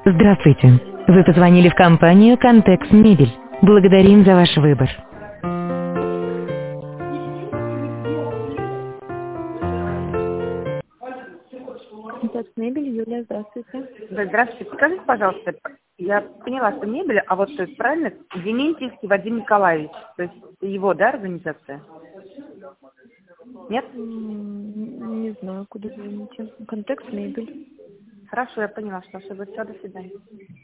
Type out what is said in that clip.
Здравствуйте. Вы позвонили в компанию «Контекс Мебель». Благодарим за ваш выбор. Контекс Мебель, Юлия, здравствуйте. Да, здравствуйте. Скажите, пожалуйста, я поняла, что мебель, а вот то есть правильно, Дементьевский Вадим Николаевич, то есть его, да, организация? Нет? Не знаю, куда звоните. Контекс Мебель. Хорошо, я поняла, что ошиблась. Все, до свидания.